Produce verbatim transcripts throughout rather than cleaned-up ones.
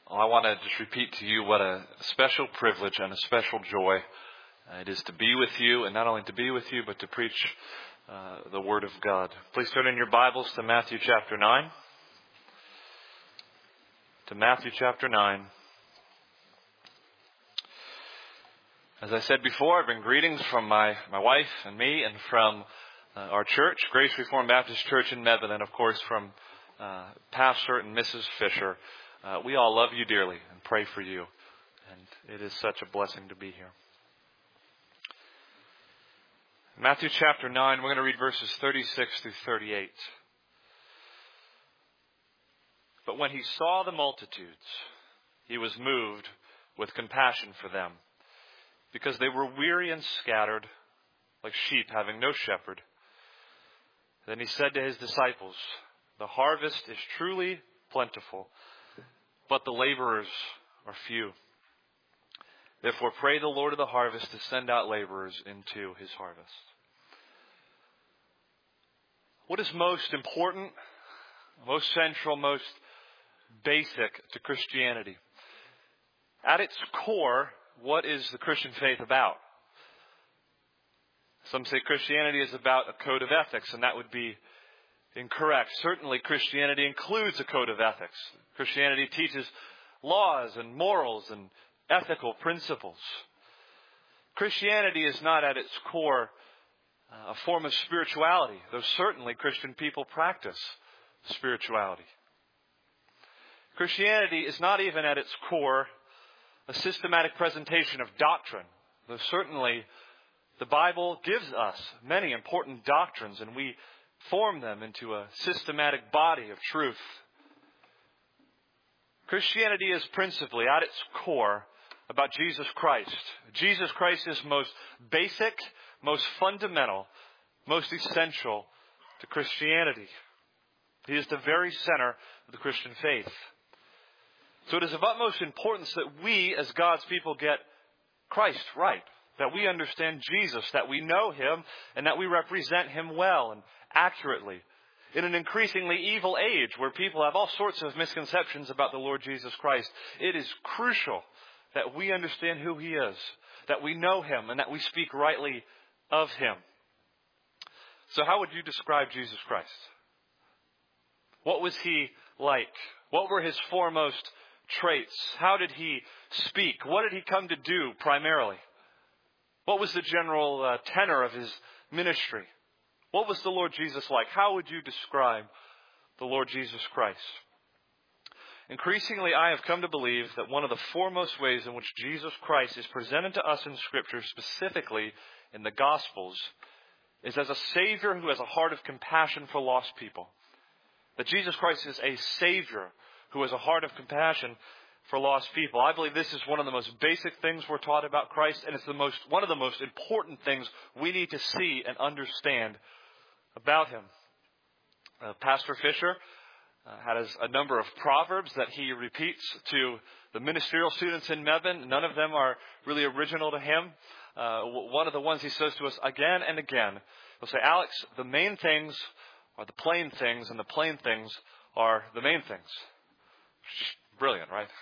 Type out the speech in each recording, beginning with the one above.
Well, I want to just repeat to you what a special privilege and a special joy uh, it is to be with you, and not only to be with you, but to preach uh, the Word of God. Please turn in your Bibles to Matthew chapter nine. To Matthew chapter nine. As I said before, I bring greetings from my, my wife and me, and from uh, our church, Grace Reformed Baptist Church in Mebane, and of course from uh, Pastor and Missus Fisher. Uh, we all love you dearly and pray for you. And it is such a blessing to be here. Matthew chapter nine, we're going to read verses thirty-six through thirty-eight. But when he saw the multitudes, he was moved with compassion for them, because they were weary and scattered, like sheep having no shepherd. Then he said to his disciples, "The harvest is truly plentiful, but the laborers are few. Therefore pray the Lord of the harvest to send out laborers into his harvest." What is most important, most central, most basic to Christianity? At its core, what is the Christian faith about? Some say Christianity is about a code of ethics, and that would be incorrect. Certainly, Christianity includes a code of ethics. Christianity teaches laws and morals and ethical principles. Christianity is not at its core uh, a form of spirituality, though certainly Christian people practice spirituality. Christianity is not even at its core a systematic presentation of doctrine, though certainly the Bible gives us many important doctrines, and we form them into a systematic body of truth. Christianity is principally, at its core, about Jesus Christ. Jesus Christ is most basic, most fundamental, most essential to Christianity. He is the very center of the Christian faith. So it is of utmost importance that we, as God's people, get Christ right. That we understand Jesus, that we know Him, and that we represent Him well and accurately. In an increasingly evil age where people have all sorts of misconceptions about the Lord Jesus Christ, it is crucial that we understand who He is, that we know Him, and that we speak rightly of Him. So how would you describe Jesus Christ? What was He like? What were His foremost traits? How did He speak? What did He come to do primarily? What was the general uh, tenor of His ministry? What was the Lord Jesus like? How would you describe the Lord Jesus Christ? Increasingly, I have come to believe that one of the foremost ways in which Jesus Christ is presented to us in Scripture, specifically in the Gospels, is as a Savior who has a heart of compassion for lost people. That Jesus Christ is a Savior who has a heart of compassion for lost people. I believe this is one of the most basic things we're taught about Christ, and it's the most one of the most important things we need to see and understand about Him. Uh, Pastor Fisher uh, has a number of proverbs that he repeats to the ministerial students in Mebane. None of them are really original to him. Uh, one of the ones he says to us again and again, he'll say, "Alex, the main things are the plain things, and the plain things are the main things." Brilliant, right?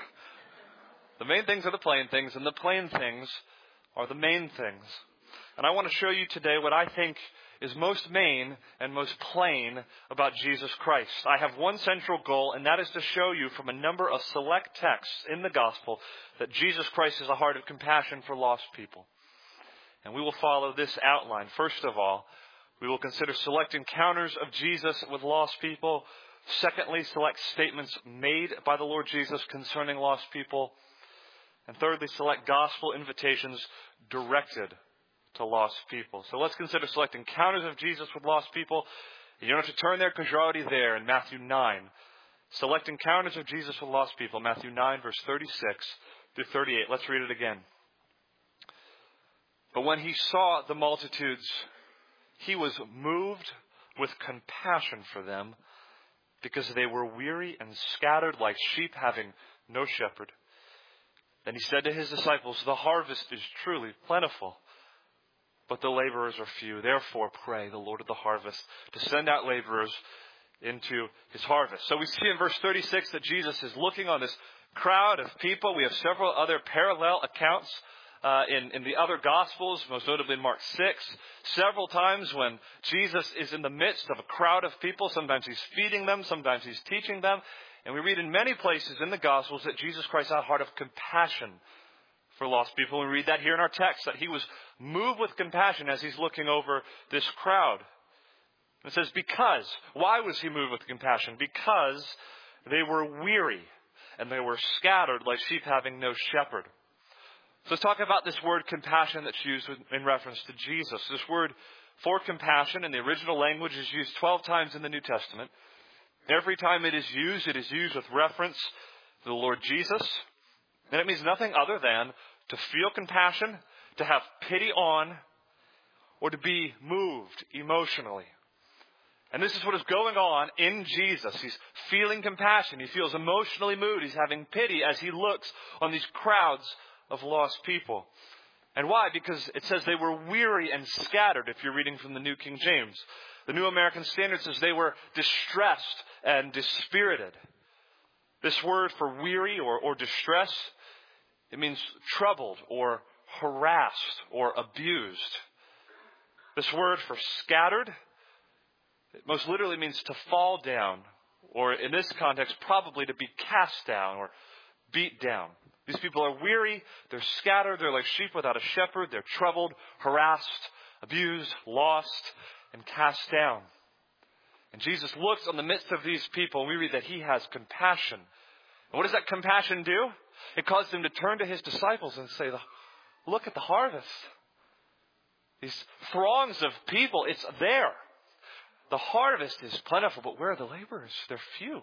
The main things are the plain things, and the plain things are the main things. And I want to show you today what I think is most main and most plain about Jesus Christ. I have one central goal, and that is to show you from a number of select texts in the gospel that Jesus Christ has a heart of compassion for lost people. And we will follow this outline. First of all, we will consider select encounters of Jesus with lost people. Secondly, select statements made by the Lord Jesus concerning lost people. And thirdly, select gospel invitations directed to lost people. So let's consider select encounters of Jesus with lost people. You don't have to turn there because you're already there in Matthew nine. Select encounters of Jesus with lost people. Matthew nine, verse thirty-six through thirty-eight. Let's read it again. But when he saw the multitudes, he was moved with compassion for them, because they were weary and scattered like sheep having no shepherd. Then he said to his disciples, "The harvest is truly plentiful, but the laborers are few. Therefore pray the Lord of the harvest to send out laborers into his harvest. So we see in verse thirty-six that Jesus is looking on this crowd of people. We have several other parallel accounts uh, in, in the other Gospels, most notably in Mark six. Several times when Jesus is in the midst of a crowd of people, sometimes he's feeding them, sometimes he's teaching them. And we read in many places in the Gospels that Jesus Christ had a heart of compassion for lost people. We read that here in our text, that he was moved with compassion as he's looking over this crowd. It says, because. Why was he moved with compassion? Because they were weary and they were scattered like sheep having no shepherd. So let's talk about this word compassion that's used in reference to Jesus. This word for compassion in the original language is used twelve times in the New Testament. Every time it is used, it is used with reference to the Lord Jesus. And it means nothing other than to feel compassion, to have pity on, or to be moved emotionally. And this is what is going on in Jesus. He's feeling compassion. He feels emotionally moved. He's having pity as he looks on these crowds of lost people. And why? Because it says they were weary and scattered, if you're reading from the New King James. The New American Standard says they were distressed and dispirited. This word for weary or, or distress, it means troubled or harassed or abused. This word for scattered, it most literally means to fall down, or in this context, probably to be cast down or beat down. These people are weary, they're scattered, they're like sheep without a shepherd, they're troubled, harassed, abused, lost, and cast down. And Jesus looks on the midst of these people, and we read that he has compassion. And what does that compassion do? It causes him to turn to his disciples and say, look at the harvest. These throngs of people, it's there. The harvest is plentiful, but where are the laborers? They're few.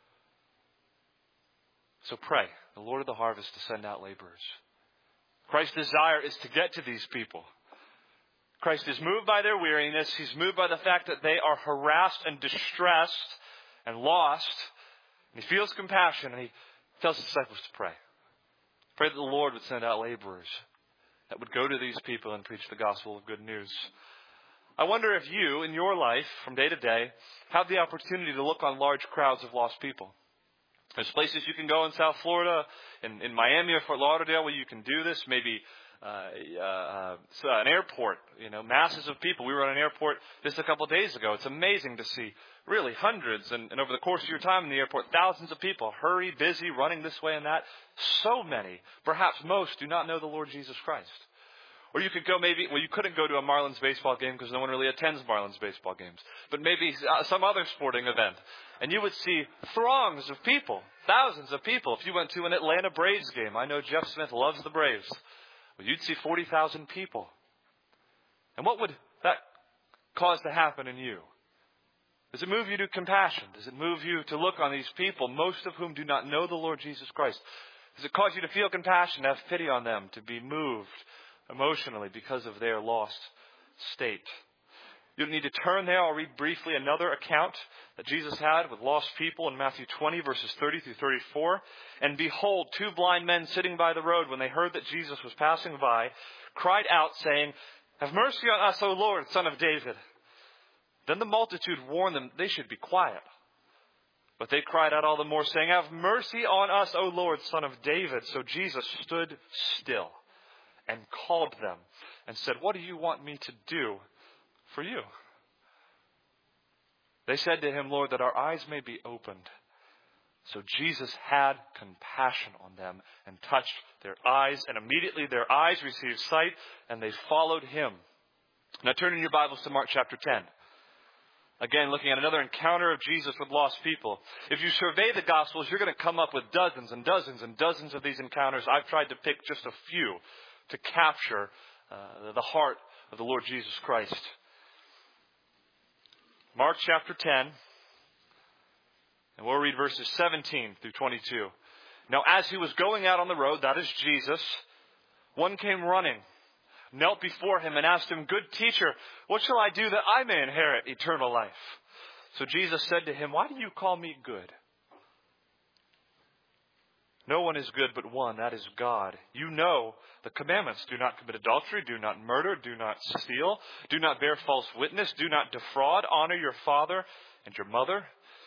So pray, the Lord of the harvest, to send out laborers. Christ's desire is to get to these people. Christ is moved by their weariness. He's moved by the fact that they are harassed and distressed and lost. And he feels compassion, and he tells his disciples to pray. Pray that the Lord would send out laborers that would go to these people and preach the gospel of good news. I wonder if you, in your life, from day to day, have the opportunity to look on large crowds of lost people. There's places you can go in South Florida, in, in Miami or Fort Lauderdale, where you can do this. Maybe uh, uh, so an airport, you know, masses of people. We were at an airport just a couple of days ago. It's amazing to see, really, hundreds, and, and over the course of your time in the airport, thousands of people, hurry, busy, running this way and that. So many, perhaps most, do not know the Lord Jesus Christ. Or you could go maybe, well, you couldn't go to a Marlins baseball game because no one really attends Marlins baseball games. But maybe uh, some other sporting event. And you would see throngs of people, thousands of people. If you went to an Atlanta Braves game, I know Jeff Smith loves the Braves. Well, you'd see forty thousand people. And what would that cause to happen in you? Does it move you to compassion? Does it move you to look on these people, most of whom do not know the Lord Jesus Christ? Does it cause you to feel compassion, to have pity on them, to be moved emotionally because of their lost state? You don't need to turn there. I'll read briefly another account that Jesus had with lost people in Matthew twenty, verses thirty through thirty-four. And behold, two blind men sitting by the road, when they heard that Jesus was passing by, cried out, saying, "Have mercy on us, O Lord, Son of David." Then the multitude warned them they should be quiet. But they cried out all the more, saying, "Have mercy on us, O Lord, Son of David." So Jesus stood still and called them and said, "What do you want me to do for you?" They said to him, "Lord, that our eyes may be opened." So Jesus had compassion on them and touched their eyes, and immediately their eyes received sight, and they followed him. Now turn in your Bibles to Mark chapter ten. Again, looking at another encounter of Jesus with lost people. If you survey the Gospels, you're going to come up with dozens and dozens and dozens of these encounters. I've tried to pick just a few to capture uh, the heart of the Lord Jesus Christ. Mark chapter ten, and we'll read verses seventeen through twenty-two. Now as he was going out on the road, that is Jesus, one came running, knelt before him and asked him, "Good teacher, what shall I do that I may inherit eternal life?" So Jesus said to him, "Why do you call me good? No one is good but one, that is God. You know the commandments. Do not commit adultery, do not murder, do not steal, do not bear false witness, do not defraud, honor your father and your mother."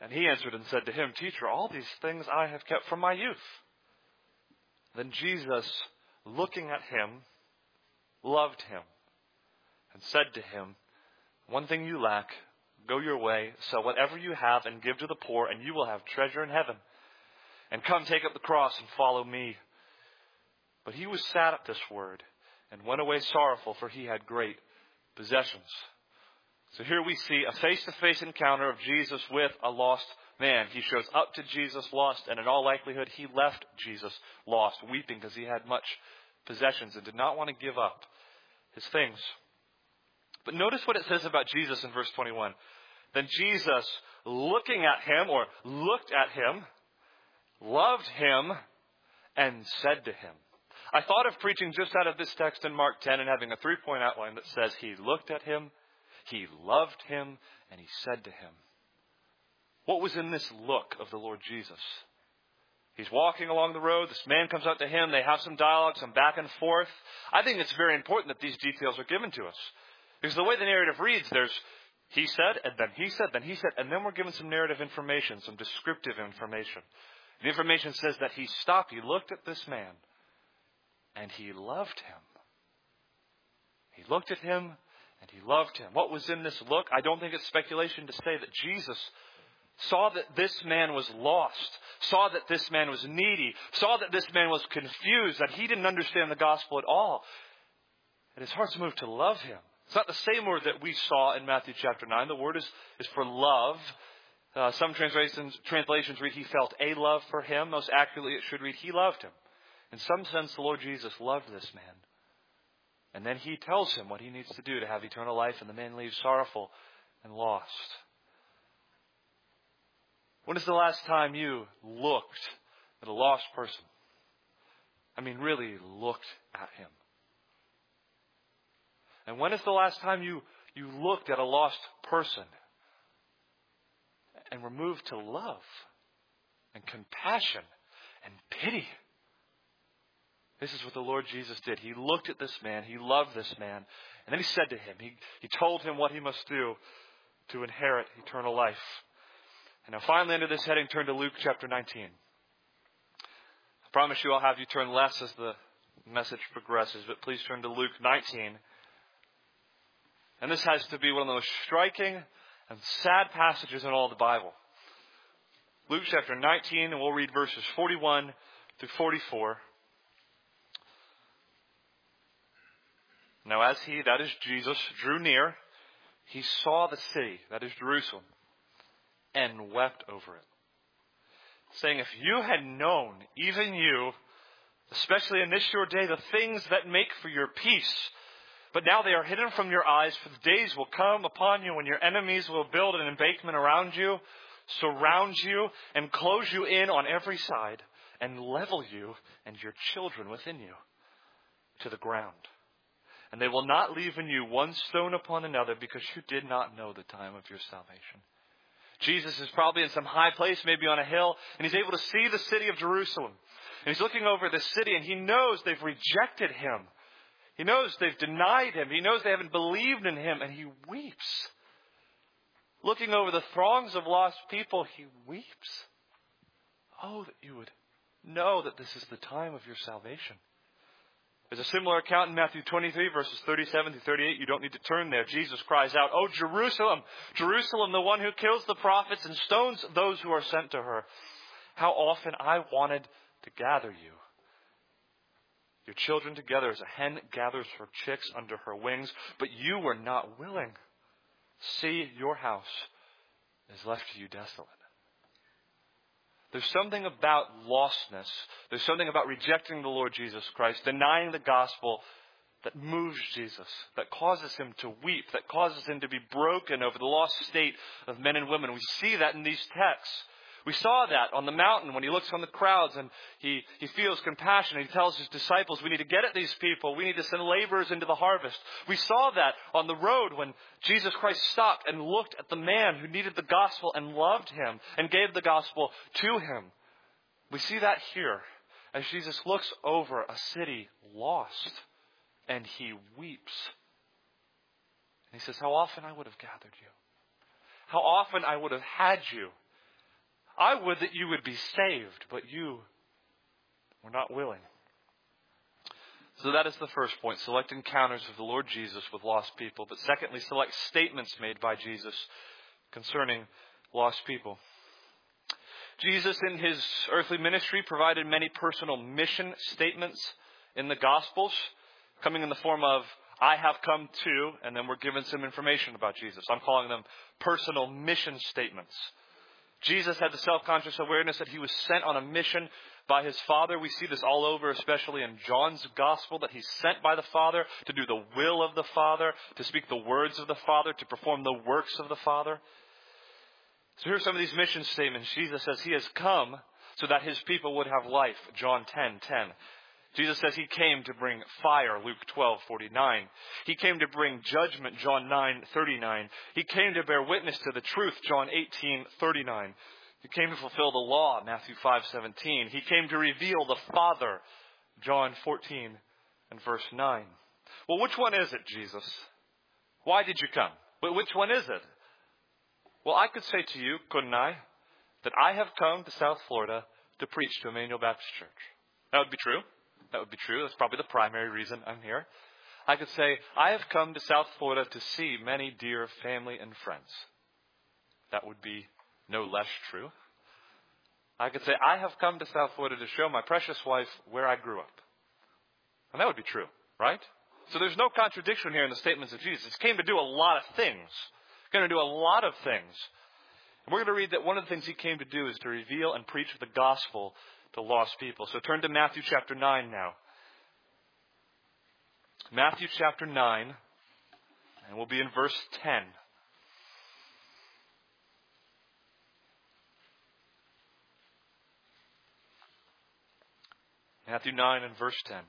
And he answered and said to him, Teacher, all these things I have kept from my youth. Then Jesus, looking at him, loved him and said to him, One thing you lack, go your way, sell whatever you have and give to the poor, and you will have treasure in heaven. And come, take up the cross and follow me. But he was sad at this word and went away sorrowful, for he had great possessions. So here we see a face-to-face encounter of Jesus with a lost man. He shows up to Jesus lost, and in all likelihood, he left Jesus lost, weeping because he had much possessions and did not want to give up his things. But notice what it says about Jesus in verse twenty-one. Then Jesus, looking at him, or looked at him, loved him, and said to him. I thought of preaching just out of this text in Mark ten and having a three-point outline that says he looked at him, he loved him, and he said to him. What was in this look of the Lord Jesus? He's walking along the road. This man comes up to him. They have some dialogue, some back and forth. I think it's very important that these details are given to us. Because the way the narrative reads, there's he said, and then he said, then he said, and then we're given some narrative information, some descriptive information. The information says that he stopped, he looked at this man, and he loved him. He looked at him, and he loved him. What was in this look? I don't think it's speculation to say that Jesus saw that this man was lost, saw that this man was needy, saw that this man was confused, that he didn't understand the gospel at all. And his heart's moved to love him. It's not the same word that we saw in Matthew chapter nine. The word is, is for love. Uh, some translations, translations read he felt a love for him. Most accurately it should read he loved him. In some sense, the Lord Jesus loved this man. And then he tells him what he needs to do to have eternal life, and the man leaves sorrowful and lost. When is the last time you looked at a lost person? I mean, really looked at him. And when is the last time you, you looked at a lost person and were moved to love and compassion and pity? This is what the Lord Jesus did. He looked at this man. He loved this man. And then he said to him, he, he told him what he must do to inherit eternal life. And now finally under this heading, turn to Luke chapter nineteen. I promise you I'll have you turn less as the message progresses, but please turn to Luke nineteen. And this has to be one of the most striking and sad passages in all the Bible. Luke chapter nineteen, and we'll read verses forty-one through forty-four. Now as he, that is Jesus, drew near, he saw the city, that is Jerusalem, and wept over it, saying, if you had known, even you, especially in this your day, the things that make for your peace, but now they are hidden from your eyes, for the days will come upon you when your enemies will build an embankment around you, surround you, and close you in on every side, and level you and your children within you to the ground. And they will not leave in you one stone upon another, because you did not know the time of your salvation. Jesus is probably in some high place, maybe on a hill, and he's able to see the city of Jerusalem. And he's looking over the city, and he knows they've rejected him. He knows they've denied him. He knows they haven't believed in him, and he weeps. Looking over the throngs of lost people, he weeps. Oh, that you would know that this is the time of your salvation. There's a similar account in Matthew twenty-three, verses thirty-seven to thirty-eight. You don't need to turn there. Jesus cries out, "Oh, Jerusalem, Jerusalem, the one who kills the prophets and stones those who are sent to her. How often I wanted to gather you, your children together as a hen gathers her chicks under her wings, but you were not willing. See, your house is left to you desolate." There's something about lostness. There's something about rejecting the Lord Jesus Christ, denying the gospel, that moves Jesus, that causes him to weep, that causes him to be broken over the lost state of men and women. We see that in these texts. We saw that on the mountain when he looks on the crowds and he, he feels compassion. He tells his disciples, we need to get at these people. We need to send laborers into the harvest. We saw that on the road when Jesus Christ stopped and looked at the man who needed the gospel and loved him and gave the gospel to him. We see that here as Jesus looks over a city lost and he weeps. And he says, how often I would have gathered you. How often I would have had you I would that you would be saved, but you were not willing. So that is the first point. Select encounters of the Lord Jesus with lost people. But secondly, select statements made by Jesus concerning lost people. Jesus in his earthly ministry provided many personal mission statements in the Gospels, coming in the form of, I have come to, and then we're given some information about Jesus. I'm calling them personal mission statements. Jesus had the self-conscious awareness that he was sent on a mission by his Father. We see this all over, especially in John's Gospel, that he's sent by the Father to do the will of the Father, to speak the words of the Father, to perform the works of the Father. So here are some of these mission statements. Jesus says he has come so that his people would have life. John ten ten. Jesus says he came to bring fire. Luke twelve forty-nine. He came to bring judgment. John nine thirty-nine. He came to bear witness to the truth. John eighteen thirty-nine. He came to fulfill the law. Matthew five seventeen. He came to reveal the Father. John fourteen and verse nine. Well, which one is it, Jesus? Why did you come? Which one is it? Well, I could say to you, couldn't I, that I have come to South Florida to preach to Emmanuel Baptist Church. That would be true. That would be true. That's probably the primary reason I'm here. I could say, I have come to South Florida to see many dear family and friends. That would be no less true. I could say, I have come to South Florida to show my precious wife where I grew up. And that would be true, right? So there's no contradiction here in the statements of Jesus. He came to do a lot of things. He's going to do a lot of things. And we're going to read that one of the things he came to do is to reveal and preach the gospel to lost people. So turn to Matthew chapter nine now. Matthew chapter nine, and we'll be in verse ten. Matthew nine and verse ten.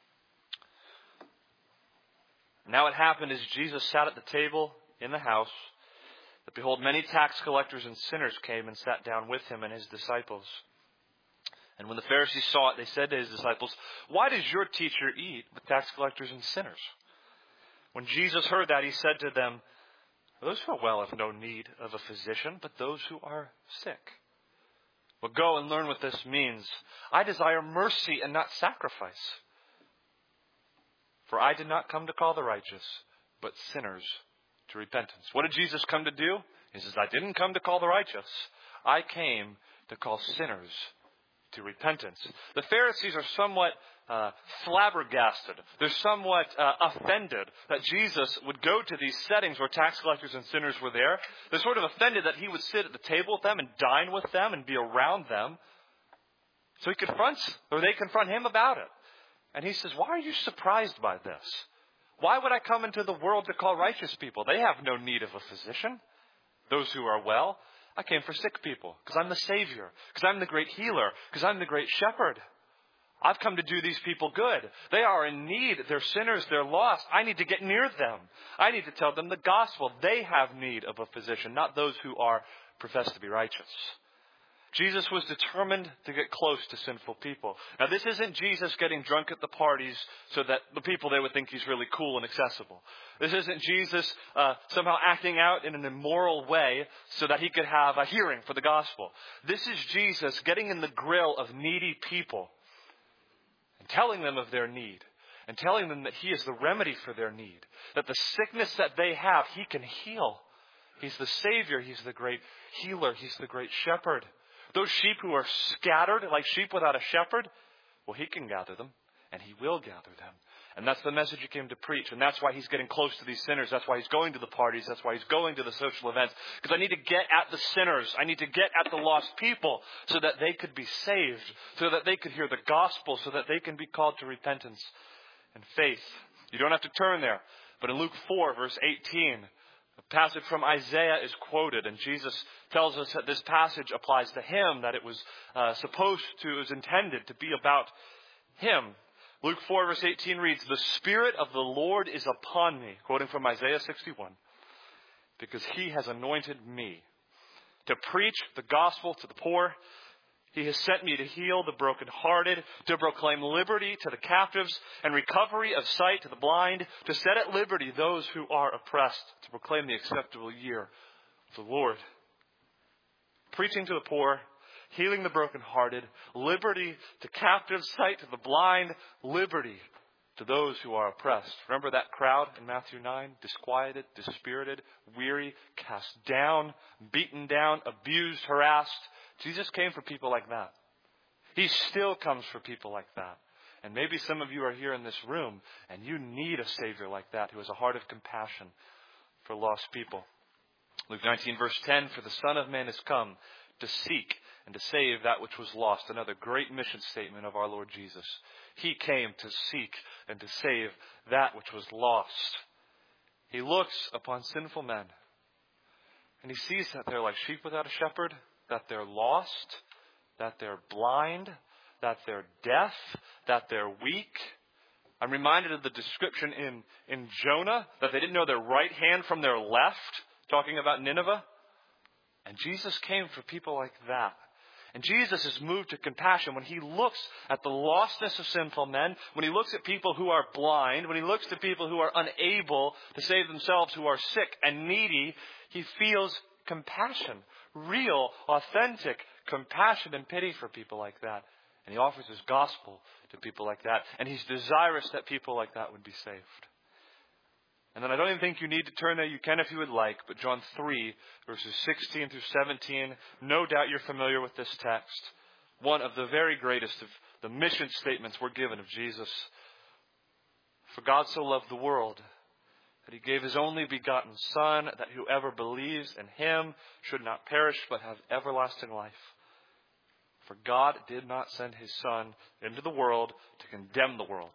Now it happened as Jesus sat at the table in the house, that behold, many tax collectors and sinners came and sat down with him and his disciples. And when the Pharisees saw it, they said to his disciples, why does your teacher eat with tax collectors and sinners? When Jesus heard that, he said to them, those who are well have no need of a physician, but those who are sick. Well, go and learn what this means. I desire mercy and not sacrifice. For I did not come to call the righteous, but sinners to repentance. What did Jesus come to do? He says, I didn't come to call the righteous. I came to call sinners to repentance. The Pharisees are somewhat uh, flabbergasted. They're somewhat uh, offended that Jesus would go to these settings where tax collectors and sinners were there. They're sort of offended that he would sit at the table with them and dine with them and be around them. So he confronts, or they confront him about it. And he says, why are you surprised by this? Why would I come into the world to call righteous people? They have no need of a physician. Those who are well. I came for sick people because I'm the Savior, because I'm the great healer, because I'm the great shepherd. I've come to do these people good. They are in need. They're sinners. They're lost. I need to get near them. I need to tell them the gospel. They have need of a physician, not those who are professed to be righteous. Jesus was determined to get close to sinful people. Now, this isn't Jesus getting drunk at the parties so that the people there would think he's really cool and accessible. This isn't Jesus uh, somehow acting out in an immoral way so that he could have a hearing for the gospel. This is Jesus getting in the grill of needy people and telling them of their need and telling them that he is the remedy for their need, that the sickness that they have, he can heal. He's the Savior. He's the great healer. He's the great shepherd. Those sheep who are scattered like sheep without a shepherd, well, he can gather them, and he will gather them. And that's the message he came to preach. And that's why he's getting close to these sinners. That's why he's going to the parties. That's why he's going to the social events. Because I need to get at the sinners. I need to get at the lost people so that they could be saved, so that they could hear the gospel, so that they can be called to repentance and faith. You don't have to turn there. But in Luke four, verse eighteen, a passage from Isaiah is quoted, and Jesus tells us that this passage applies to him, that it was uh, supposed to, it was intended to be about him. Luke four, verse eighteen reads, the Spirit of the Lord is upon me, quoting from Isaiah sixty-one, because he has anointed me to preach the gospel to the poor. He has sent me to heal the brokenhearted, to proclaim liberty to the captives and recovery of sight to the blind, to set at liberty those who are oppressed, to proclaim the acceptable year of the Lord. Preaching to the poor, healing the brokenhearted, liberty to captives, sight to the blind, liberty to those who are oppressed. Remember that crowd in Matthew nine? Disquieted, dispirited, weary, cast down, beaten down, abused, harassed. Jesus came for people like that. He still comes for people like that. And maybe some of you are here in this room and you need a Savior like that who has a heart of compassion for lost people. Luke nineteen verse ten, for the Son of Man has come to seek and to save that which was lost. Another great mission statement of our Lord Jesus. He came to seek and to save that which was lost. He looks upon sinful men and he sees that they're like sheep without a shepherd, that they're lost, that they're blind, that they're deaf, that they're weak. I'm reminded of the description in, in Jonah, that they didn't know their right hand from their left, talking about Nineveh. And Jesus came for people like that. And Jesus is moved to compassion when he looks at the lostness of sinful men, when he looks at people who are blind, when he looks to people who are unable to save themselves, who are sick and needy. He feels compassion, real, authentic compassion and pity for people like that. And he offers his gospel to people like that. And he's desirous that people like that would be saved. And then I don't even think you need to turn there. You can if you would like. But John three, verses sixteen through seventeen. No doubt you're familiar with this text. One of the very greatest of the mission statements we're given of Jesus. For God so loved the world that he gave his only begotten Son, that whoever believes in him should not perish but have everlasting life. For God did not send his Son into the world to condemn the world,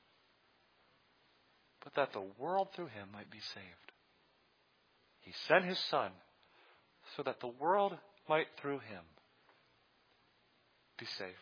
but that the world through him might be saved. He sent his Son so that the world might through him be saved.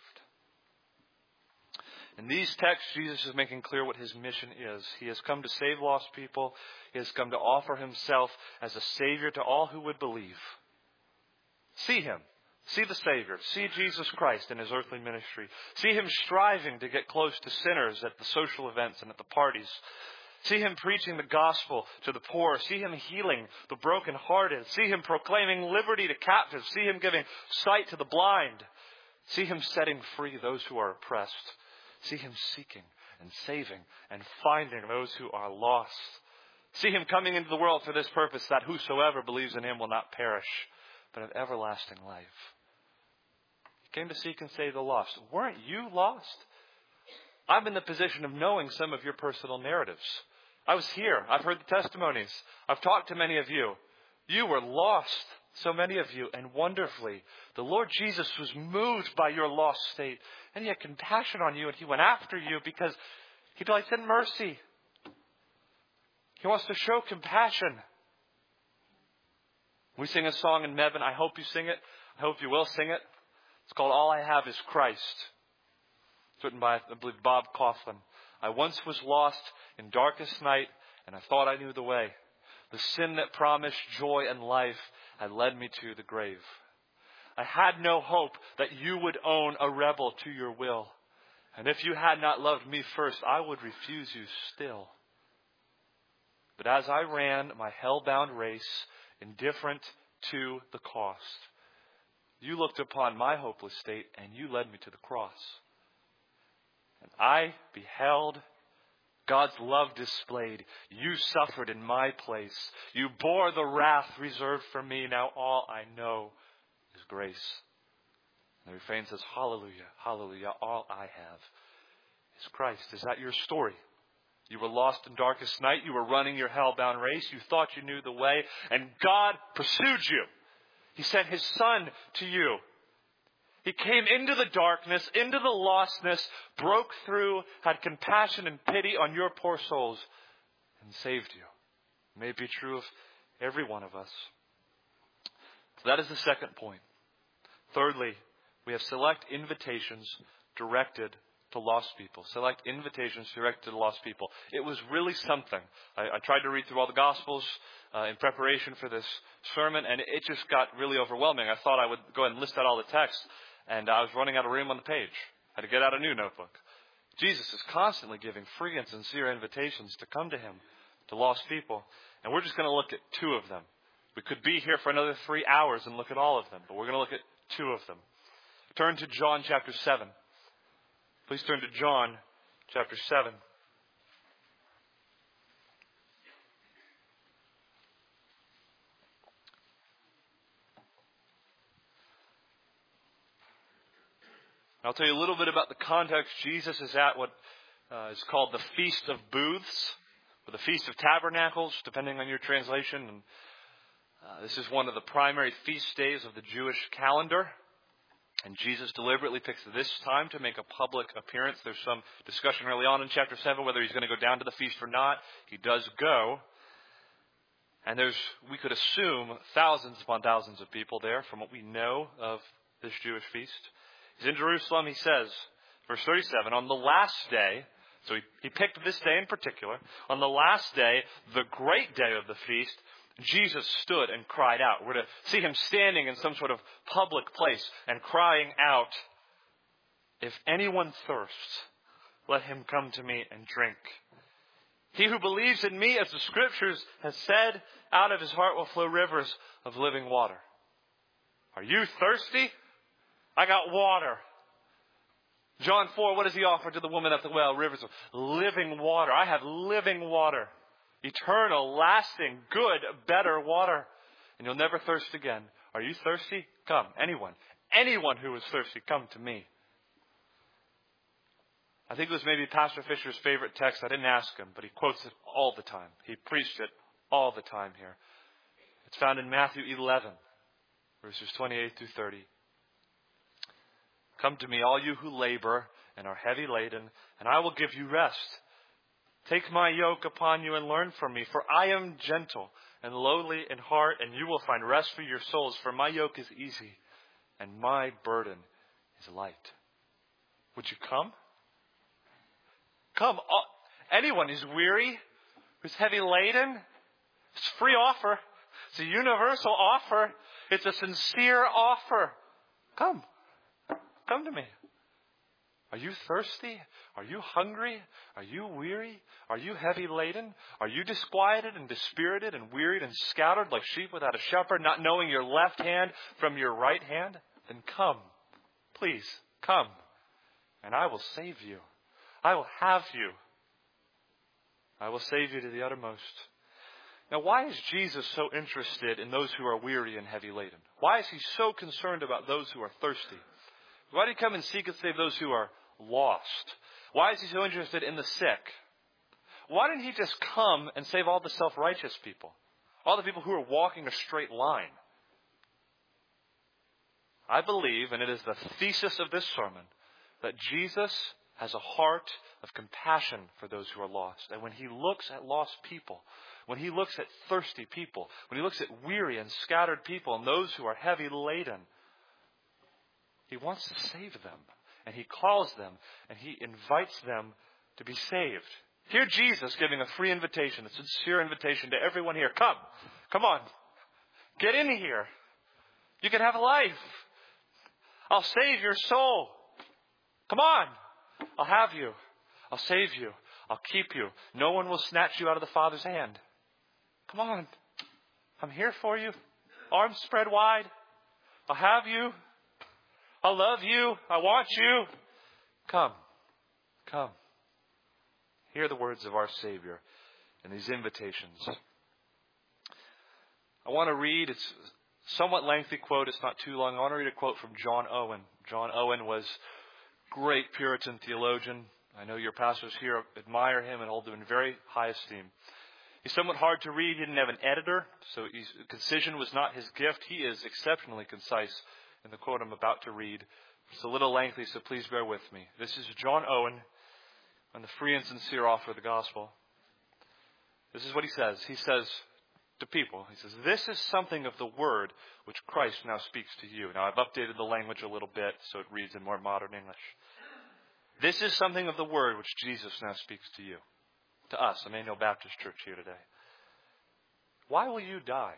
In these texts, Jesus is making clear what his mission is. He has come to save lost people. He has come to offer himself as a Savior to all who would believe. See him. See the Savior. See Jesus Christ in his earthly ministry. See him striving to get close to sinners at the social events and at the parties. See him preaching the gospel to the poor. See him healing the brokenhearted. See him proclaiming liberty to captives. See him giving sight to the blind. See him setting free those who are oppressed. See him seeking and saving and finding those who are lost. See him coming into the world for this purpose, that whosoever believes in him will not perish, but have everlasting life. He came to seek and save the lost. Weren't you lost? I'm in the position of knowing some of your personal narratives. I was here. I've heard the testimonies. I've talked to many of you. You were lost, so many of you, and wonderfully, the Lord Jesus was moved by your lost state, and he had compassion on you, and he went after you because he delights in mercy. He wants to show compassion. We sing a song in Mebane. I hope you sing it. I hope you will sing it. It's called All I Have Is Christ. It's written by, I believe, Bob Coughlin. I once was lost in darkest night, and I thought I knew the way. The sin that promised joy and life had led me to the grave. I had no hope that you would own a rebel to your will. And if you had not loved me first, I would refuse you still. But as I ran my hell-bound race, indifferent to the cost, you looked upon my hopeless state and you led me to the cross. And I beheld God's love displayed. You suffered in my place. You bore the wrath reserved for me. Now all I know is grace. And the refrain says, hallelujah, hallelujah. All I have is Christ. Is that your story? You were lost in darkest night. You were running your hell-bound race. You thought you knew the way. And God pursued you. He sent his Son to you. He came into the darkness, into the lostness, broke through, had compassion and pity on your poor souls, and saved you. It may be true of every one of us. So that is the second point. Thirdly, we have select invitations directed to lost people. Select invitations directed to lost people. It was really something. I, I tried to read through all the Gospels uh, in preparation for this sermon, and it just got really overwhelming. I thought I would go ahead and list out all the texts, and I was running out of room on the page. I had to get out a new notebook. Jesus is constantly giving free and sincere invitations to come to him, to lost people. And we're just going to look at two of them. We could be here for another three hours and look at all of them, but we're going to look at two of them. Turn to John chapter seven. Please turn to John chapter seven. I'll tell you a little bit about the context. Jesus is at what uh, is called the Feast of Booths, or the Feast of Tabernacles, depending on your translation. And uh, this is one of the primary feast days of the Jewish calendar. And Jesus deliberately picks this time to make a public appearance. There's some discussion early on in chapter seven whether he's going to go down to the feast or not. He does go. And there's, we could assume, thousands upon thousands of people there from what we know of this Jewish feast. He's in Jerusalem, he says, verse thirty-seven, on the last day, so he, he picked this day in particular, on the last day, the great day of the feast, Jesus stood and cried out. We're to see him standing in some sort of public place and crying out, if anyone thirsts, let him come to me and drink. He who believes in me, as the Scriptures has said, out of his heart will flow rivers of living water. Are you thirsty? I got water. John four, what does he offer to the woman at the well? Rivers of living water. I have living water. Eternal, lasting, good, better water. And you'll never thirst again. Are you thirsty? Come. Anyone. Anyone who is thirsty, come to me. I think it was maybe Pastor Fisher's favorite text. I didn't ask him, but he quotes it all the time. He preached it all the time here. It's found in Matthew eleven, verses twenty-eight through thirty. Come to me, all you who labor and are heavy laden, and I will give you rest. Take my yoke upon you and learn from me, for I am gentle and lowly in heart, and you will find rest for your souls. For my yoke is easy, and my burden is light. Would you come? Come. Anyone who's weary, who's heavy laden, it's a free offer. It's a universal offer. It's a sincere offer. Come. Come to me. Are you thirsty? Are you hungry? Are you weary? Are you heavy laden? Are you disquieted and dispirited and wearied and scattered like sheep without a shepherd, not knowing your left hand from your right hand? Then come. Please, come. And I will save you. I will have you. I will save you to the uttermost. Now, why is Jesus so interested in those who are weary and heavy laden? Why is he so concerned about those who are thirsty? Why did he come and seek and save those who are lost? Why is he so interested in the sick? Why didn't he just come and save all the self-righteous people? All the people who are walking a straight line? I believe, and it is the thesis of this sermon, that Jesus has a heart of compassion for those who are lost. And when he looks at lost people, when he looks at thirsty people, when he looks at weary and scattered people and those who are heavy laden, he wants to save them, and he calls them, and he invites them to be saved. Hear Jesus giving a free invitation, a sincere invitation to everyone here. Come, come on, get in here. You can have life. I'll save your soul. Come on, I'll have you. I'll save you. I'll keep you. No one will snatch you out of the Father's hand. Come on, I'm here for you. Arms spread wide. I'll have you. I love you. I want you. Come. Come. Hear the words of our Savior in these invitations. I want to read, it's a somewhat lengthy quote. It's not too long. I want to read a quote from John Owen. John Owen was a great Puritan theologian. I know your pastors here admire him and hold him in very high esteem. He's somewhat hard to read. He didn't have an editor, so he's, concision was not his gift. He is exceptionally concise in the quote I'm about to read. It's a little lengthy, so please bear with me. This is John Owen on the free and sincere offer of the gospel. This is what he says. He says to people, he says, this is something of the word which Christ now speaks to you. Now, I've updated the language a little bit so it reads in more modern English. This is something of the word which Jesus now speaks to you, to us, Emmanuel Baptist Church here today. Why will you die?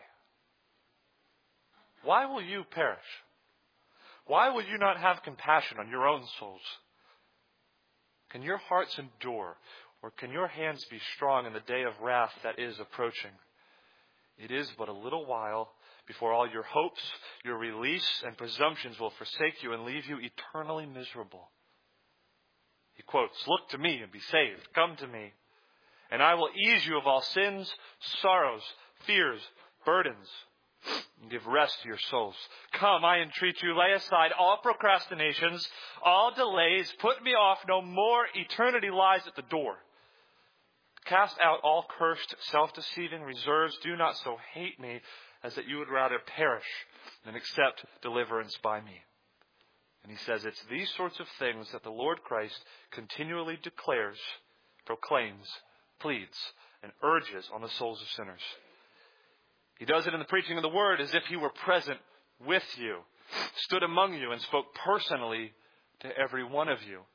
Why will you perish? Why will you not have compassion on your own souls? Can your hearts endure, or can your hands be strong in the day of wrath that is approaching? It is but a little while. before all your hopes, your release, and presumptions will forsake you and leave you eternally miserable. He quotes, "Look to me and be saved. Come to me, and I will ease you of all sins, sorrows, fears, burdens, and give rest to your souls. Come, I entreat you, lay aside all procrastinations, all delays, put me off no more. Eternity lies at the door. Cast out all cursed, self-deceiving reserves. Do not so hate me as that you would rather perish than accept deliverance by me." And he says it's these sorts of things that the Lord Christ continually declares, proclaims, pleads, and urges on the souls of sinners. He does it in the preaching of the word as if he were present with you, stood among you, and spoke personally to every one of you.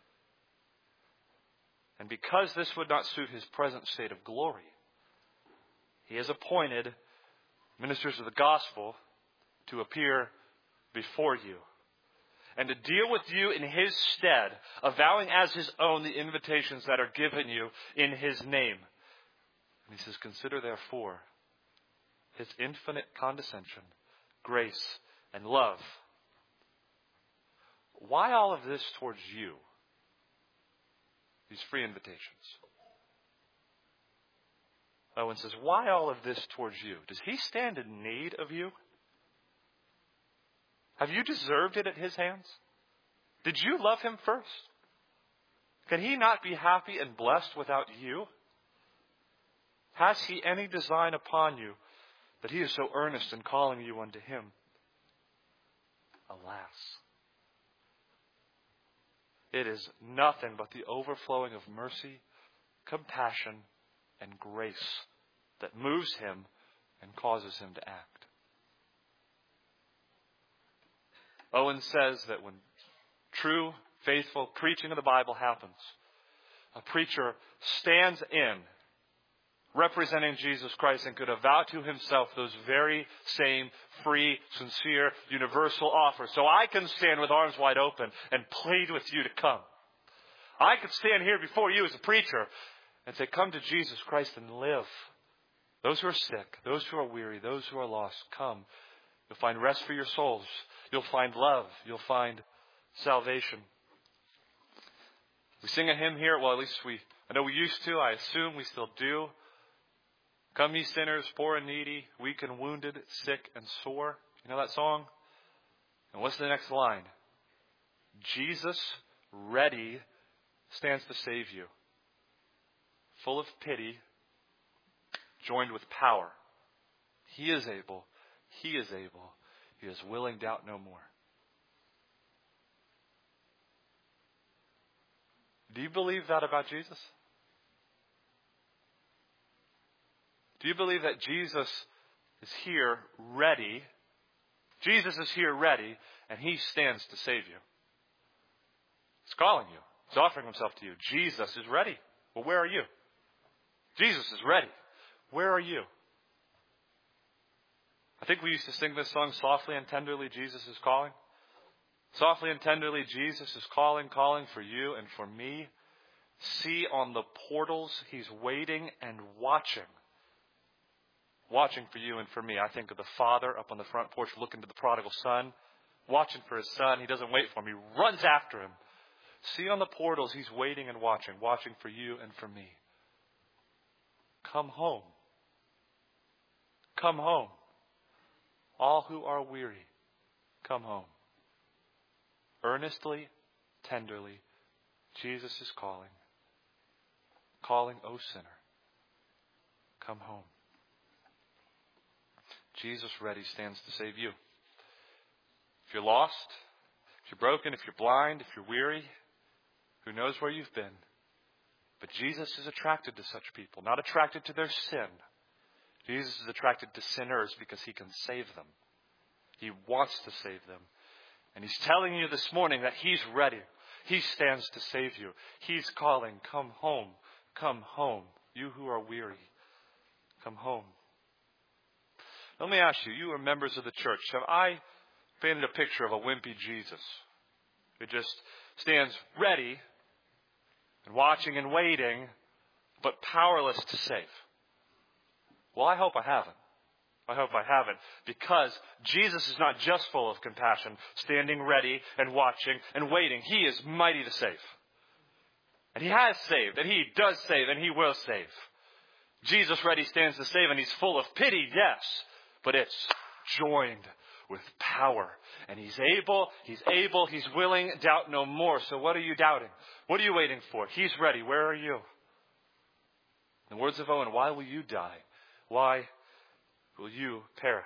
And because this would not suit his present state of glory, he has appointed ministers of the gospel to appear before you and to deal with you in his stead, avowing as his own the invitations that are given you in his name. And he says, "Consider therefore his infinite condescension, grace, and love." Why all of this towards you? These free invitations. Owen says, why all of this towards you? Does he stand in need of you? Have you deserved it at his hands? Did you love him first? Can he not be happy and blessed without you? Has he any design upon you that he is so earnest in calling you unto him? Alas, it is nothing but the overflowing of mercy, compassion, and grace that moves him and causes him to act. Owen says that when true, faithful preaching of the Bible happens, a preacher stands in, representing Jesus Christ, and could avow to himself those very same free, sincere, universal offers. So I can stand with arms wide open and plead with you to come. I could stand here before you as a preacher and say, come to Jesus Christ and live. Those who are sick, those who are weary, those who are lost, come. You'll find rest for your souls. You'll find love. You'll find salvation. We sing a hymn here. Well, at least we, I know we used to. I assume we still do. Come ye sinners, poor and needy, weak and wounded, sick and sore. You know that song? And what's the next line? Jesus, ready, stands to save you. Full of pity, joined with power. He is able. He is able. He is willing, doubt no more. Do you believe that about Jesus? Do you believe that Jesus is here ready? Jesus is here ready, and he stands to save you. He's calling you. He's offering himself to you. Jesus is ready. Well, where are you? Jesus is ready. Where are you? I think we used to sing this song, softly and tenderly, Jesus is calling. Softly and tenderly, Jesus is calling, calling for you and for me. See on the portals, he's waiting and watching. Watching for you and for me. I think of the father up on the front porch looking to the prodigal son, watching for his son. He doesn't wait for him. He runs after him. See on the portals, he's waiting and watching, watching for you and for me. Come home. Come home. All who are weary, come home. Earnestly, tenderly, Jesus is calling. Calling, O sinner, come home. Jesus ready stands to save you. If you're lost, if you're broken, if you're blind, if you're weary, who knows where you've been? But Jesus is attracted to such people, not attracted to their sin. Jesus is attracted to sinners because he can save them. He wants to save them. And he's telling you this morning that he's ready. He stands to save you. He's calling, come home, come home. You who are weary, come home. Let me ask you, you are members of the church. Have I painted a picture of a wimpy Jesus who just stands ready and watching and waiting, but powerless to save? Well, I hope I haven't. I hope I haven't. Because Jesus is not just full of compassion, standing ready and watching and waiting. He is mighty to save. And He has saved, and He does save, and He will save. Jesus ready stands to save, and He's full of pity, yes, but it's joined with power. And He's able, He's able, He's willing, doubt no more. So what are you doubting? What are you waiting for? He's ready. Where are you? In the words of Owen, why will you die? Why will you perish?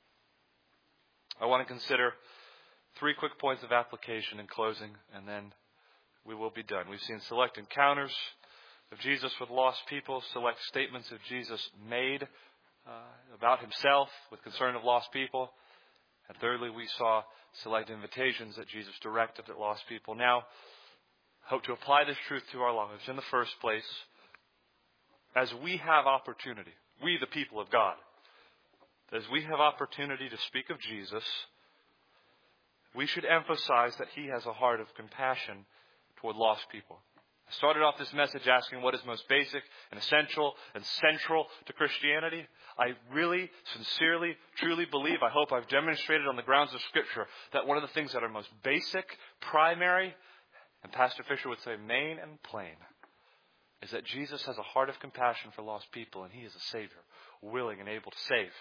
I want to consider three quick points of application in closing, and then we will be done. We've seen select encounters of Jesus with lost people, select statements of Jesus made uh, about Himself with concern of lost people. And thirdly, we saw select invitations that Jesus directed at lost people. Now, hope to apply this truth to our lives. In the first place, as we have opportunity, we the people of God, as we have opportunity to speak of Jesus, we should emphasize that He has a heart of compassion toward lost people. I started off this message asking what is most basic and essential and central to Christianity. I really, sincerely, truly believe, I hope I've demonstrated on the grounds of Scripture, that one of the things that are most basic, primary, and Pastor Fisher would say main and plain, is that Jesus has a heart of compassion for lost people, and He is a Savior, willing and able to save.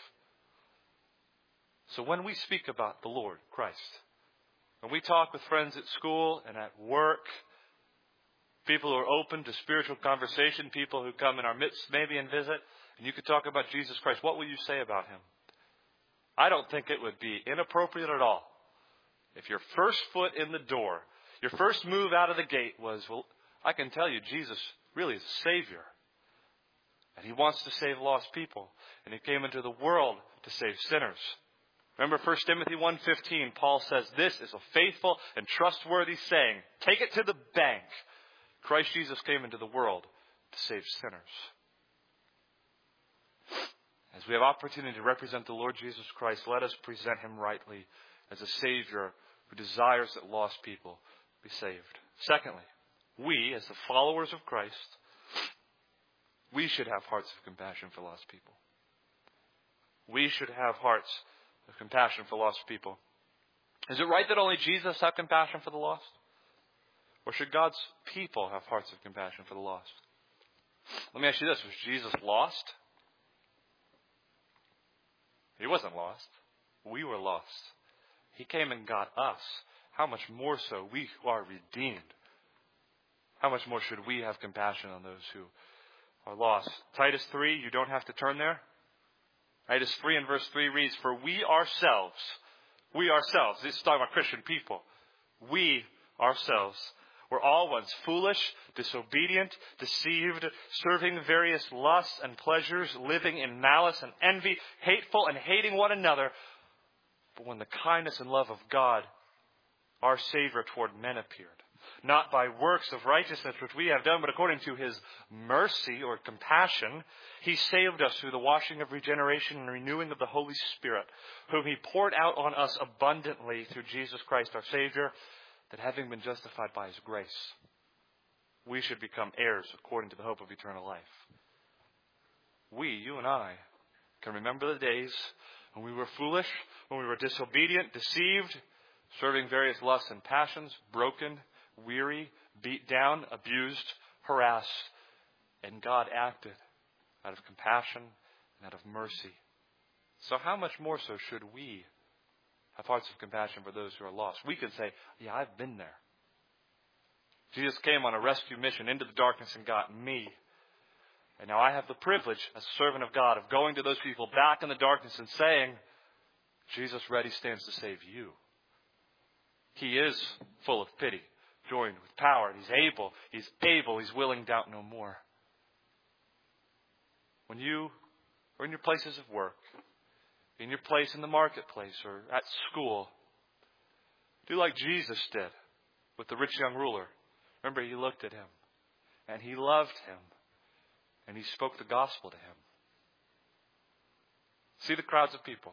So when we speak about the Lord, Christ, when we talk with friends at school and at work, people who are open to spiritual conversation, people who come in our midst maybe and visit, and you could talk about Jesus Christ, what will you say about Him? I don't think it would be inappropriate at all if your first foot in the door, your first move out of the gate was, well, I can tell you Jesus really is a Savior. And He wants to save lost people. And He came into the world to save sinners. Remember First Timothy one fifteen, Paul says, this is a faithful and trustworthy saying. Take it to the bank. Christ Jesus came into the world to save sinners. As we have opportunity to represent the Lord Jesus Christ, let us present Him rightly as a Savior who desires that lost people be saved. Secondly, we, as the followers of Christ, we should have hearts of compassion for lost people. We should have hearts of compassion for lost people. Is it right that only Jesus have compassion for the lost? Or should God's people have hearts of compassion for the lost? Let me ask you this. Was Jesus lost? He wasn't lost. We were lost. He came and got us. How much more so we who are redeemed? How much more should we have compassion on those who are lost? Titus three, you don't have to turn there. Titus three and verse three reads, for we ourselves, we ourselves, this is talking about Christian people, we ourselves were all once foolish, disobedient, deceived, serving various lusts and pleasures, living in malice and envy, hateful and hating one another. But when the kindness and love of God, our Savior toward men appeared, not by works of righteousness which we have done, but according to His mercy or compassion, He saved us through the washing of regeneration and renewing of the Holy Spirit, whom He poured out on us abundantly through Jesus Christ our Savior, that having been justified by His grace, we should become heirs according to the hope of eternal life. We, you and I, can remember the days when we were foolish, when we were disobedient, deceived, serving various lusts and passions, broken, weary, beat down, abused, harassed, and God acted out of compassion and out of mercy. So how much more so should we have hearts of compassion for those who are lost? We can say, yeah, I've been there. Jesus came on a rescue mission into the darkness and got me. And now I have the privilege as a servant of God of going to those people back in the darkness and saying, Jesus ready stands to save you. He is full of pity, joined with power. He's able, He's able, He's willing, doubt no more. When you are in your places of work, in your place in the marketplace or at school, do like Jesus did with the rich young ruler. Remember, He looked at him and He loved him and He spoke the gospel to him. See the crowds of people.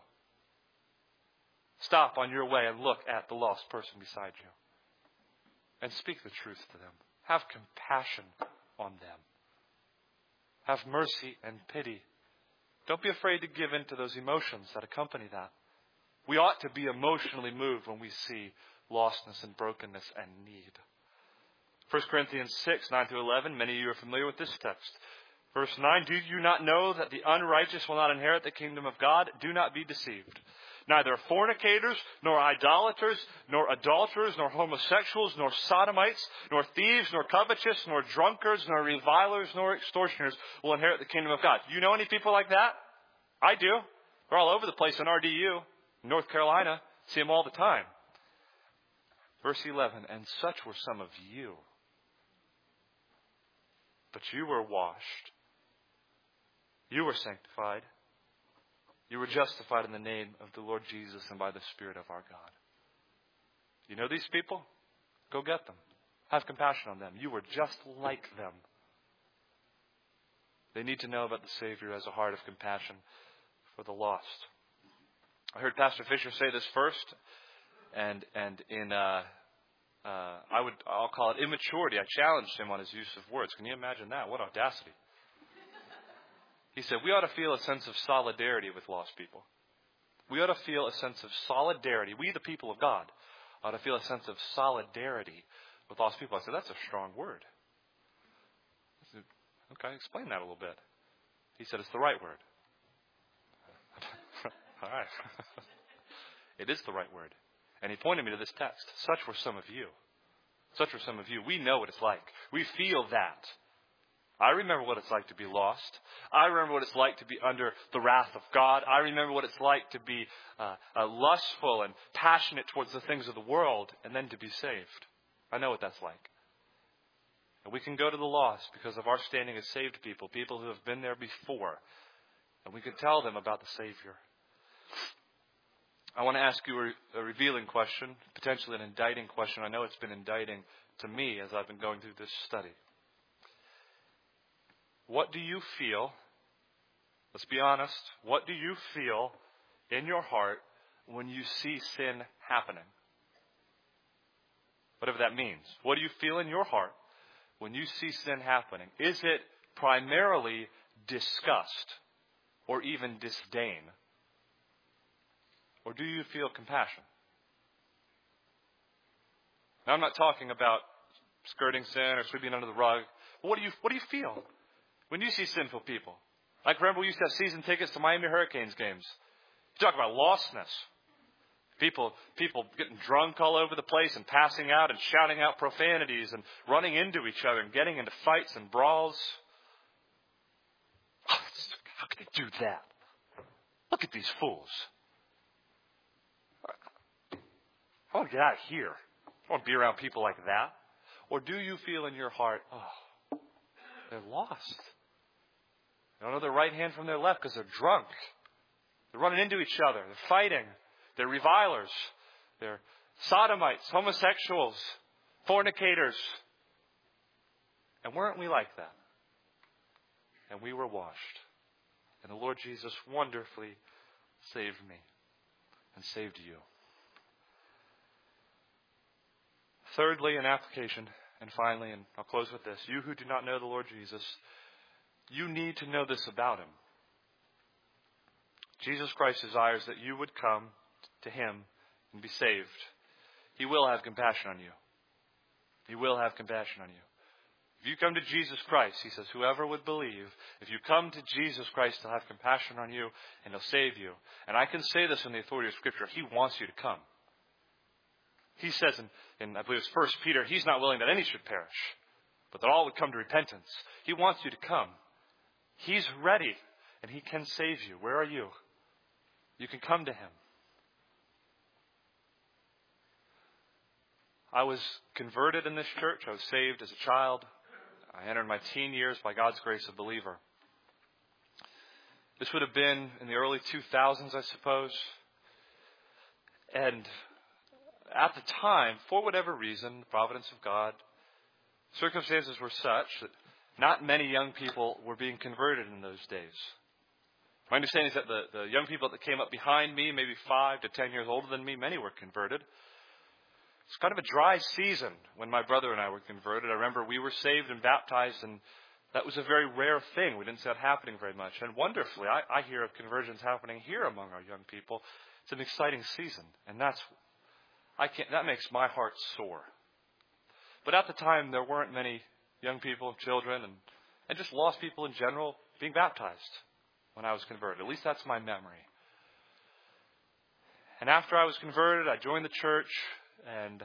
Stop on your way and look at the lost person beside you and speak the truth to them. Have compassion on them. Have mercy and pity Don't be afraid to give in to those emotions that accompany that. We ought to be emotionally moved when we see lostness and brokenness and need. First Corinthians six, nine through eleven, many of you are familiar with this text. Verse nine, do you not know that the unrighteous will not inherit the kingdom of God? Do not be deceived. Neither fornicators, nor idolaters, nor adulterers, nor homosexuals, nor sodomites, nor thieves, nor covetous, nor drunkards, nor revilers, nor extortioners will inherit the kingdom of God. Do you know any people like that? I do. They're all over the place in R D U, North Carolina. See them all the time. Verse eleven, and such were some of you. But you were washed. You were sanctified. You were justified in the name of the Lord Jesus and by the Spirit of our God. You know these people? Go get them. Have compassion on them. You were just like them. They need to know about the Savior as a heart of compassion for the lost. I heard Pastor Fisher say this first, and and in uh, uh, I would I'll call it immaturity. I challenged him on his use of words. Can you imagine that? What audacity! He said, we ought to feel a sense of solidarity with lost people. We ought to feel a sense of solidarity. We, the people of God, ought to feel a sense of solidarity with lost people. I said, that's a strong word. I said, okay, explain that a little bit. He said, it's the right word. All right. It is the right word. And he pointed me to this text. Such were some of you. Such were some of you. We know what it's like. We feel that. I remember what it's like to be lost. I remember what it's like to be under the wrath of God. I remember what it's like to be uh, uh, lustful and passionate towards the things of the world and then to be saved. I know what that's like. And we can go to the lost because of our standing as saved people, people who have been there before. And we can tell them about the Savior. I want to ask you a, a revealing question, potentially an indicting question. I know it's been indicting to me as I've been going through this study. What do you feel, let's be honest, what do you feel in your heart when you see sin happening? Whatever that means. What do you feel in your heart when you see sin happening? Is it primarily disgust or even disdain? Or do you feel compassion? Now, I'm not talking about skirting sin or sweeping under the rug. But what do you, what do you feel when you see sinful people? Like, remember, we used to have season tickets to Miami Hurricanes games. You talk about lostness. People, people getting drunk all over the place and passing out and shouting out profanities and running into each other and getting into fights and brawls. How could they do that? Look at these fools. I want to get out of here. I want to be around people like that. Or do you feel in your heart, oh, they're lost. They don't know their right hand from their left because they're drunk. They're running into each other. They're fighting. They're revilers. They're sodomites, homosexuals, fornicators. And weren't we like that? And we were washed. And the Lord Jesus wonderfully saved me and saved you. Thirdly, an application. And finally, and I'll close with this. You who do not know the Lord Jesus, you need to know this about Him. Jesus Christ desires that you would come to Him and be saved. He will have compassion on you. He will have compassion on you. If you come to Jesus Christ, He says, whoever would believe, if you come to Jesus Christ, He'll have compassion on you and He'll save you. And I can say this in the authority of Scripture. He wants you to come. He says in, in, I believe it's First Peter, He's not willing that any should perish, but that all would come to repentance. He wants you to come. He's ready, and He can save you. Where are you? You can come to Him. I was converted in this church. I was saved as a child. I entered my teen years by God's grace a believer. This would have been in the early two thousands, I suppose. And at the time, for whatever reason, the providence of God, circumstances were such that not many young people were being converted in those days. My understanding is that the, the young people that came up behind me, maybe five to ten years older than me, many were converted. It's kind of a dry season when my brother and I were converted. I remember we were saved and baptized, and That was a very rare thing. We didn't see that happening very much. And wonderfully, I, I hear of conversions happening here among our young people. It's an exciting season. And that's, I can't, that makes my heart sore. But at the time, there weren't many young people, children, and, and just lost people in general being baptized when I was converted. At least that's my memory. And after I was converted, I joined the church, and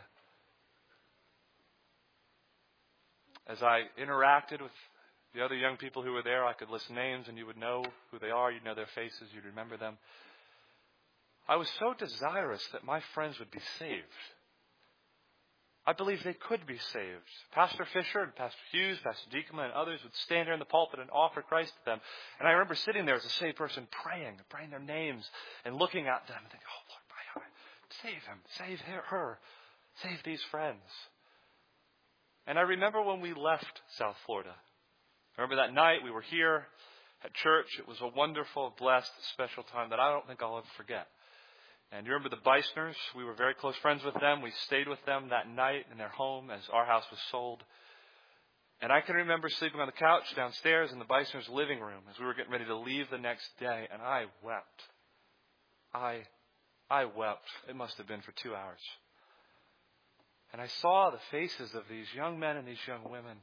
as I interacted with the other young people who were there, I could list names and you would know who they are. You'd know their faces. You'd remember them. I was so desirous that my friends would be saved. I believe they could be saved. Pastor Fisher and Pastor Hughes, Pastor Deekman and others would stand there in the pulpit and offer Christ to them. And I remember sitting there as a saved person praying, praying their names and looking at them and thinking, oh, Lord, my God, save him, save her, save these friends. And I remember when we left South Florida. I remember that night we were here at church. It was a wonderful, blessed, special time that I don't think I'll ever forget. And you remember the Beisners? We were very close friends with them. We stayed with them that night in their home as our house was sold. And I can remember sleeping on the couch downstairs in the Beisners' living room as we were getting ready to leave the next day. And I wept. I, I wept. It must have been for two hours. And I saw the faces of these young men and these young women.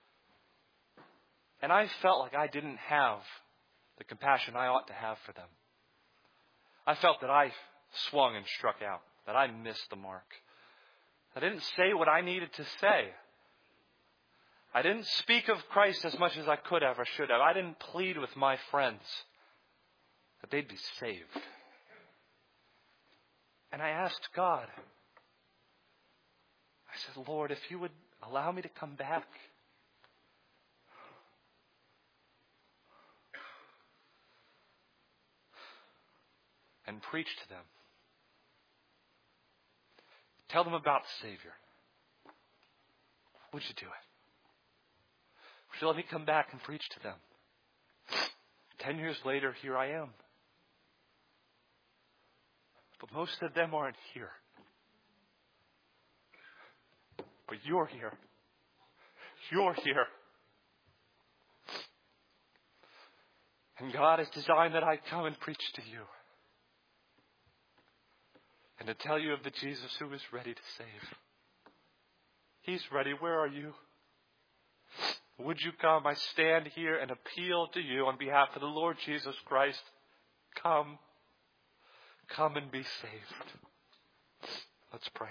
And I felt like I didn't have the compassion I ought to have for them. I felt that I swung and struck out, that I missed the mark. I didn't say what I needed to say. I didn't speak of Christ as much as I could have or should have. I didn't plead with my friends that they'd be saved. And I asked God, I said, Lord, if you would allow me to come back, and preach to them. Tell them about the Savior. Would you do it? Would you let me come back and preach to them? Ten years later, here I am. But most of them aren't here. But you're here. You're here. And God has designed that I come and preach to you. And to tell you of the Jesus who is ready to save. He's ready. Where are you? Would you come? I stand here and appeal to you on behalf of the Lord Jesus Christ. Come. Come and be saved. Let's pray.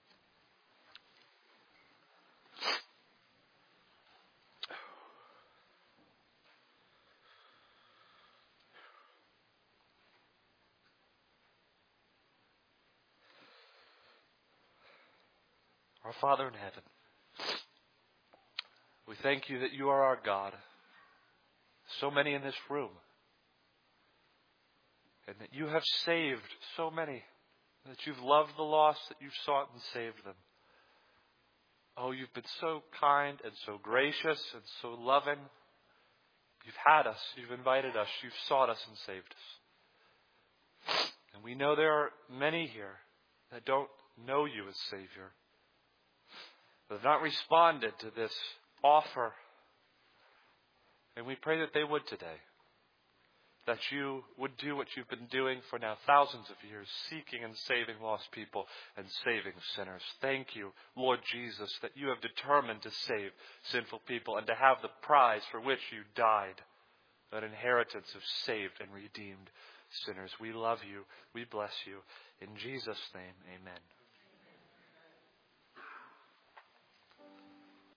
Our Father in heaven, we thank you that you are our God. So many in this room. And that you have saved so many. That you've loved the lost, that you've sought and saved them. Oh, you've been so kind and so gracious and so loving. You've had us. You've invited us. You've sought us and saved us. And we know there are many here that don't know you as Savior. That have not responded to this offer. And we pray that they would today. That you would do what you've been doing for now thousands of years, seeking and saving lost people and saving sinners. Thank you, Lord Jesus, that you have determined to save sinful people and to have the prize for which you died, an inheritance of saved and redeemed sinners. We love you. We bless you. In Jesus' name, amen.